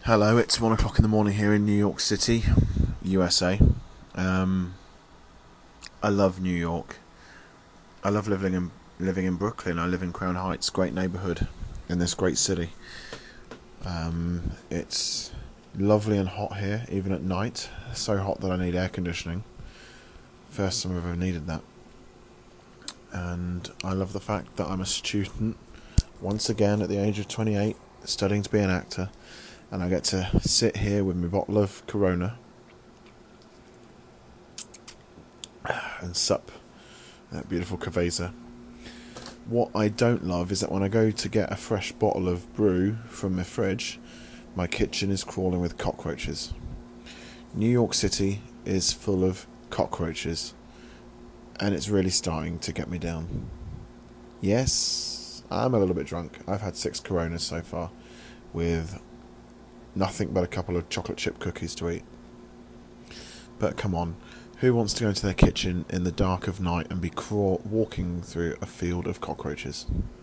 Hello, it's 1 o'clock in the morning here in New York City, USA. Um, I love New York. I love living in Brooklyn. I live in Crown Heights, great neighborhood in this great city. It's lovely and hot here, even at night. So hot that I need air conditioning. First time I've ever needed that. And I love the fact that I'm a student, once again at the age of 28, studying to be an actor. And I get to sit here with my bottle of Corona and sup that beautiful Caveza. What I don't love is that when I go to get a fresh bottle of brew from my fridge, my kitchen is crawling with cockroaches. New York City is full of cockroaches, and it's really starting to get me down. Yes, I'm a little bit drunk. I've had 6 Coronas so far, with nothing but a couple of chocolate chip cookies to eat. But come on, who wants to go into their kitchen in the dark of night and be walking through a field of cockroaches?